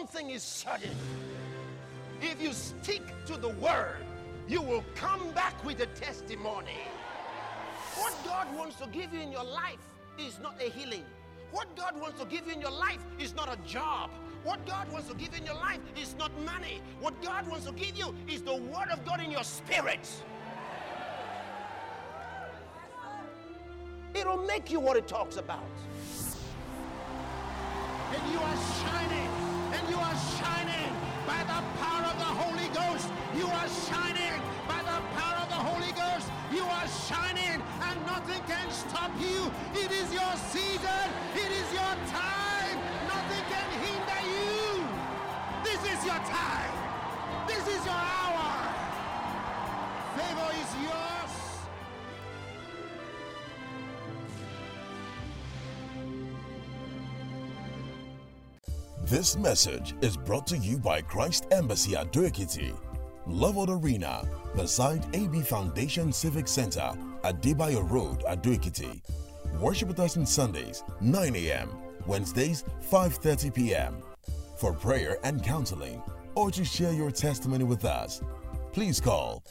thing is certain. If you stick to the word, you will come back with a testimony. What God wants to give you in your life is not a healing. What God wants to give you in your life is not a job. What God wants to give you in your life is not money. What God wants to give you is the word of God in your spirit. It'll make you what it talks about. And you are shining. And you are shining by the power of the Holy Ghost. You are shining by the power of the Holy Ghost. You are shining and nothing can stop you. It is your season. It is your time. Nothing can hinder you. This is your time. This is your hour. Favor is yours. This message is brought to you by Christ Embassy at Ado-Ekiti, Leveled Arena, beside AB Foundation Civic Center at Debayo Road, Ado-Ekiti. Worship with us on Sundays, 9 a.m., Wednesdays, 5:30 p.m. For prayer and counseling, or to share your testimony with us, please call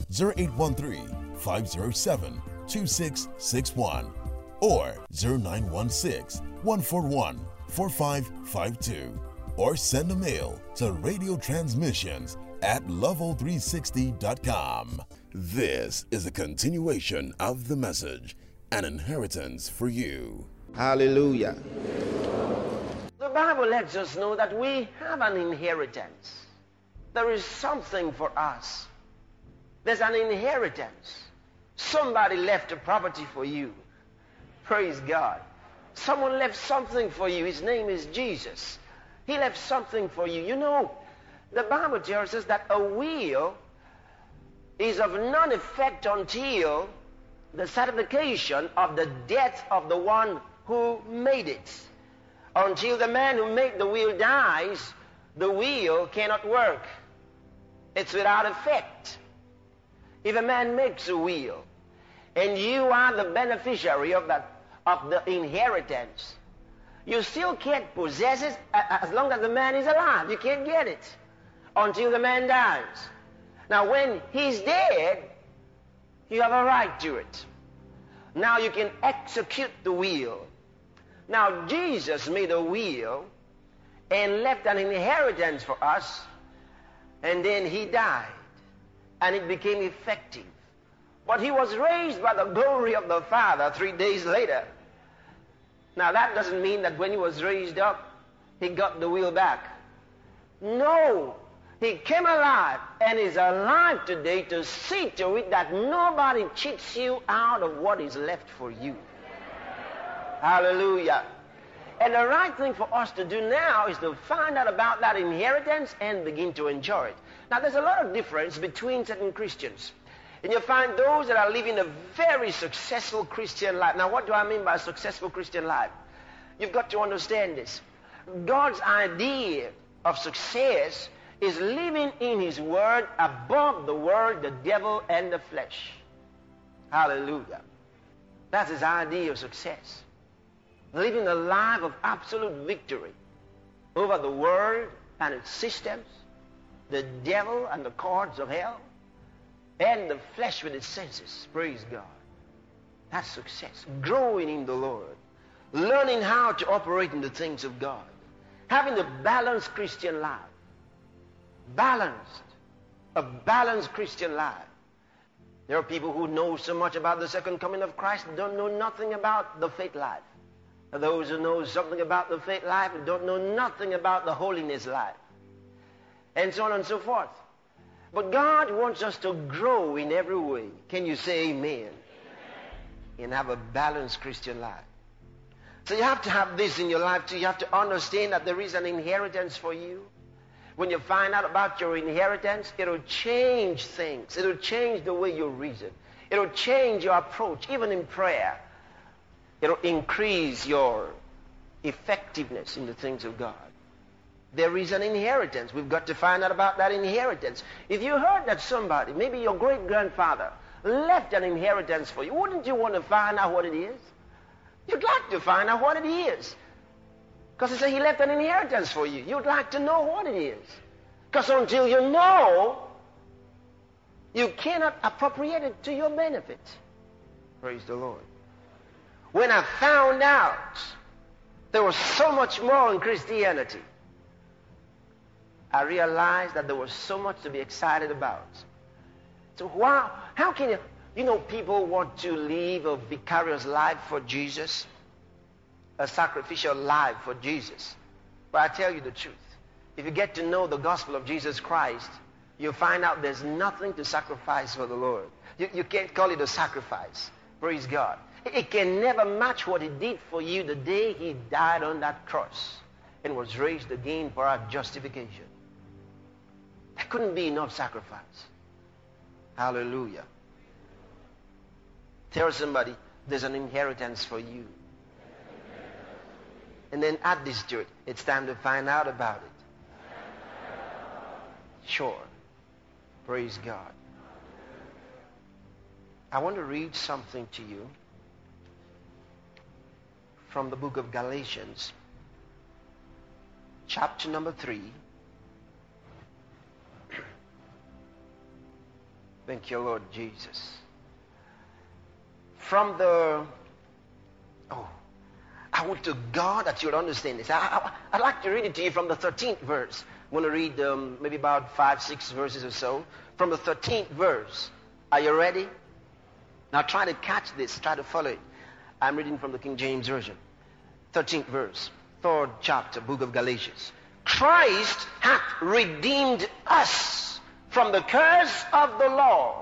0813-507-2661 or 0916-141-4552. Or send a mail to radiotransmissions@level360.com. This is a continuation of the message, an inheritance for you. Hallelujah. The Bible lets us know that we have an inheritance. There is something for us. There's an inheritance. Somebody left a property for you. Praise God. Someone left something for you. His name is Jesus. He left something for you. You know, the Bible tells us that a will is of none effect until the certification of the death of the one who made it. Until the man who made the will dies, the will cannot work. It's without effect. If a man makes a will and you are the beneficiary of the inheritance, you still can't possess it as long as the man is alive. You can't get it until the man dies. Now, when he's dead, you have a right to it. Now you can execute the will. Now, Jesus made a will and left an inheritance for us, and then he died, and it became effective. But he was raised by the glory of the Father 3 days later. Now, that doesn't mean that when he was raised up, he got the will back. No, he came alive and is alive today to see to it that nobody cheats you out of what is left for you. Hallelujah. And the right thing for us to do now is to find out about that inheritance and begin to enjoy it. Now, there's a lot of difference between certain Christians. And you find those that are living a very successful Christian life. Now, what do I mean by a successful Christian life? You've got to understand this. God's idea of success is living in his word above the world, the devil, and the flesh. Hallelujah. That's his idea of success. Living a life of absolute victory over the world and its systems, the devil and the cords of hell, and the flesh with its senses. Praise God. That's success. Growing in the Lord. Learning how to operate in the things of God. Having a balanced Christian life. Balanced. A balanced Christian life. There are people who know so much about the second coming of Christ and don't know nothing about the faith life. Those who know something about the faith life and don't know nothing about the holiness life. And so on and so forth. But God wants us to grow in every way. Can you say amen? Amen. And have a balanced Christian life. So you have to have this in your life too. You have to understand that there is an inheritance for you. When you find out about your inheritance, it'll change things. It'll change the way you reason. It'll change your approach, even in prayer. It'll increase your effectiveness in the things of God. There is an inheritance. We've got to find out about that inheritance. If you heard that somebody, maybe your great-grandfather, left an inheritance for you, wouldn't you want to find out what it is? You'd like to find out what it is. Because he said he left an inheritance for you. You'd like to know what it is. Because until you know, you cannot appropriate it to your benefit. Praise the Lord. When I found out there was so much more in Christianity, I realized that there was so much to be excited about. So how can people want to live a vicarious life for Jesus, a sacrificial life for Jesus. But I tell you the truth. If you get to know the gospel of Jesus Christ, you'll find out there's nothing to sacrifice for the Lord. You can't call it a sacrifice. Praise God. It can never match what he did for you the day he died on that cross and was raised again for our justification. There couldn't be enough sacrifice. Hallelujah. Tell somebody, there's an inheritance for you. And then add this to it. It's time to find out about it. Sure. Praise God. I want to read something to you from the book of Galatians, chapter number 3. Thank you, Lord Jesus. I want to God that you would understand this. I'd like to read it to you from the 13th verse. I'm going to read maybe about 5-6 verses or so. From the 13th verse. Are you ready? Now try to catch this. Try to follow it. I'm reading from the King James Version. 13th verse. 3rd chapter, book of Galatians. Christ hath redeemed us from the curse of the law,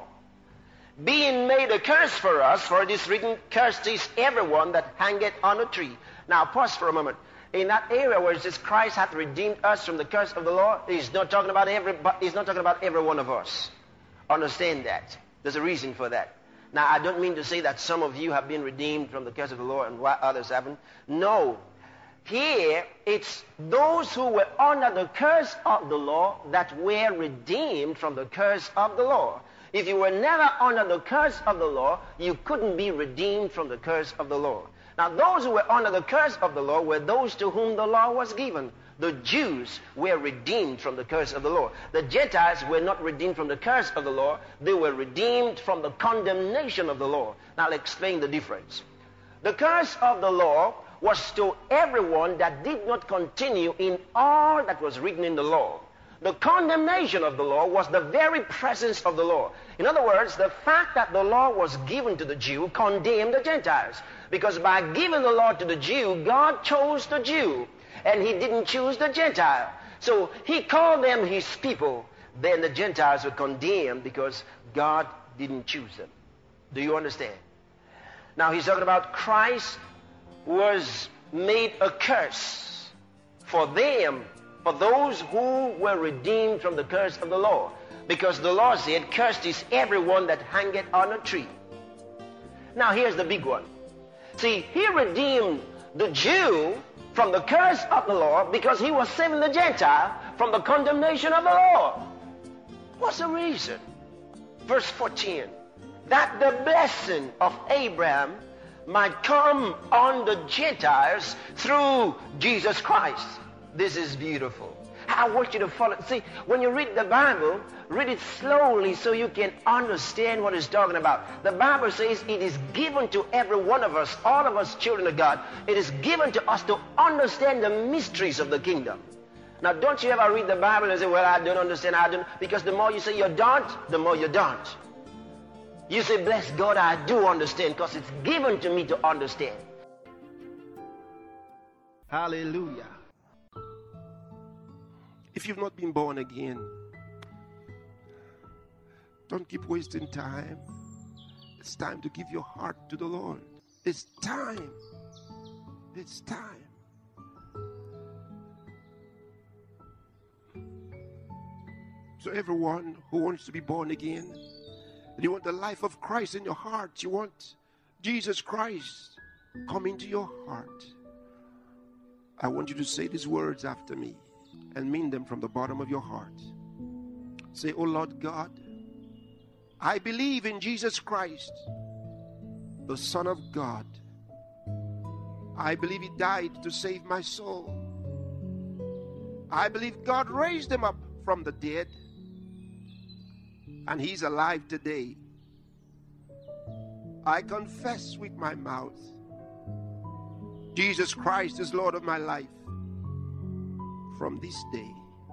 being made a curse for us, for it is written, cursed is everyone that hangeth on a tree. Now pause for a moment. In that area where it says Christ hath redeemed us from the curse of the law, he's not talking about every one of us. Understand that. There's a reason for that. Now I don't mean to say that some of you have been redeemed from the curse of the law and why others haven't. No. Here, it's those who were under the curse of the law that were redeemed from the curse of the law. If you were never under the curse of the law, you couldn't be redeemed from the curse of the law. Now, those who were under the curse of the law were those to whom the law was given. The Jews were redeemed from the curse of the law. The Gentiles were not redeemed from the curse of the law. They were redeemed from the condemnation of the law. Now, I'll explain the difference. The curse of the law was to everyone that did not continue in all that was written in the law. The condemnation of the law was the very presence of the law. In other words, the fact that the law was given to the Jew condemned the Gentiles. Because by giving the law to the Jew, God chose the Jew, and he didn't choose the Gentile. So he called them his people. Then the Gentiles were condemned because God didn't choose them. Do you understand? Now he's talking about Christ was made a curse for them, for those who were redeemed from the curse of the law. Because the law said, cursed is everyone that hangeth on a tree. Now here's the big one. See, he redeemed the Jew from the curse of the law because he was saving the Gentile from the condemnation of the law. What's the reason? Verse 14. That the blessing of Abraham might come on the Gentiles through Jesus Christ. This is beautiful. I want you to follow. See, when you read the Bible, read it slowly so you can understand what it's talking about. The Bible says it is given to every one of us, all of us children of God. It is given to us to understand the mysteries of the kingdom. Now, don't you ever read the Bible and say, well, I don't understand, I don't. Because the more you say you don't, the more you don't. You say, bless God, I do understand, because it's given to me to understand. Hallelujah. If you've not been born again, don't keep wasting time. It's time to give your heart to the Lord. It's time. It's time. So everyone who wants to be born again, and you want the life of Christ in your heart, you want Jesus Christ come into your heart, I want you to say these words after me and mean them from the bottom of your heart. Say, oh Lord God, I believe in Jesus Christ, the Son of God. I believe he died to save my soul. I believe God raised him up from the dead, and he's alive today. I confess with my mouth, Jesus Christ is Lord of my life. From this day,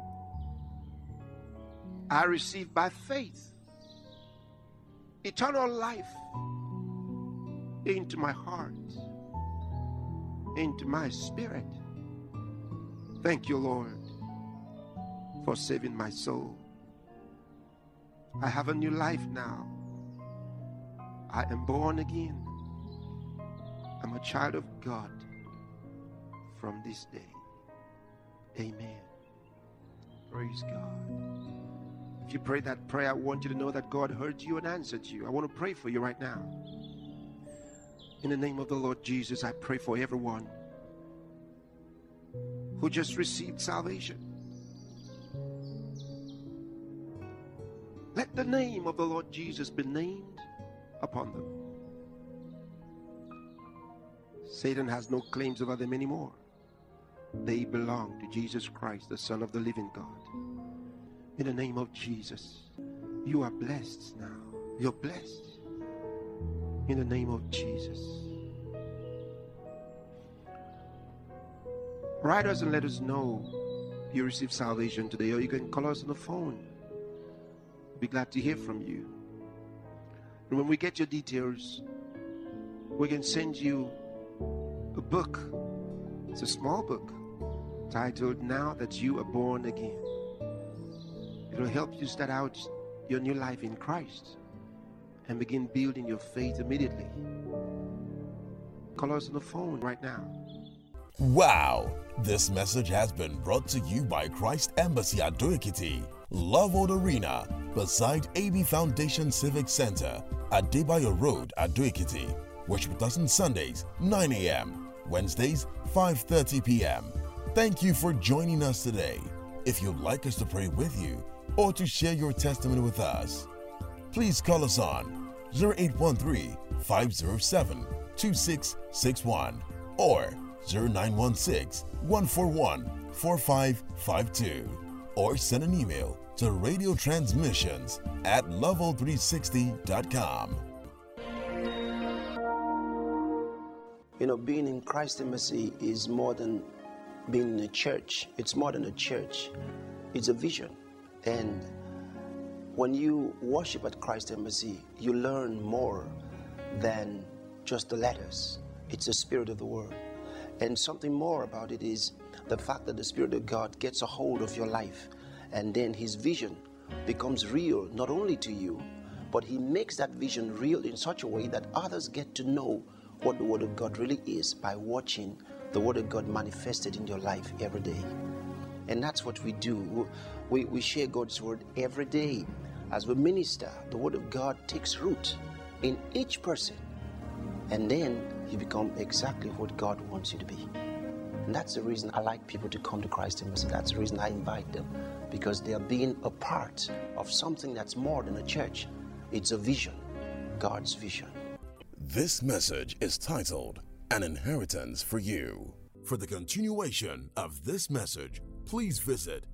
I receive by faith eternal life into my heart, into my spirit. Thank you, Lord, for saving my soul. I have a new life now. I am born again. I'm a child of God from this day. Amen. Praise God. If you pray that prayer, I want you to know that God heard you and answered you. I want to pray for you right now. In the name of the Lord Jesus, I pray for everyone who just received salvation. Let the name of the Lord Jesus be named upon them. Satan has no claims over them anymore. They belong to Jesus Christ, the Son of the living God. In the name of Jesus, you are blessed now. You're blessed. In the name of Jesus. Write us and let us know you received salvation today, or you can call us on the phone. We'll be glad to hear from you. And when we get your details, we can send you a book. It's a small book titled Now That You Are Born Again. It will help you start out your new life in Christ and begin building your faith immediately. Call us on the phone right now. Wow! This message has been brought to you by Christ Embassy Ado-Ekiti, Love World Arena, beside AB Foundation Civic Center, at Adebayo Road, Ado-Ekiti. Worship with us on Sundays, 9 a.m., Wednesdays, 5:30 p.m. Thank you for joining us today. If you'd like us to pray with you or to share your testimony with us, please call us on 0813-507-2661 or 0916-141-4552, or send an email to radiotransmissions@level360.com. You know, being in Christ Embassy is more than being in a church. It's more than a church. It's a vision. And when you worship at Christ Embassy, you learn more than just the letters. It's the spirit of the word. And something more about it is the fact that the Spirit of God gets a hold of your life, and then his vision becomes real, not only to you, but he makes that vision real in such a way that others get to know what the Word of God really is by watching the Word of God manifested in your life every day. And that's what we do. We share God's Word every day. As we minister, the Word of God takes root in each person, and then you become exactly what God wants you to be. And that's the reason I like people to come to Christ Embassy. That's the reason I invite them, because they are being a part of something that's more than a church. It's a vision, God's vision. This message is titled An Inheritance for You. For the continuation of this message, please visit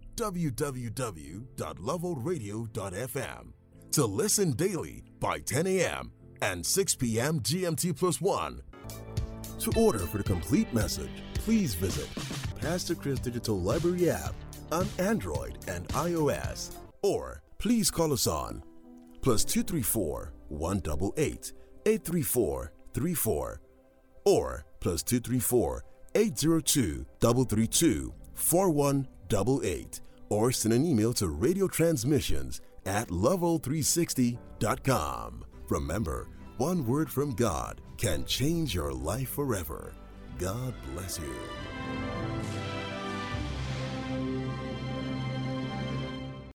www.loveworldradio.fm to listen daily by 10 a.m. and 6 p.m. GMT+1. To order for the complete message, please visit Pastor Chris Digital Library app on Android and iOS, or please call us on +234 188 834 34 or +234 802 332 4188, or send an email to radiotransmissions@level360.com. Remember, one word from God can change your life forever. God bless you.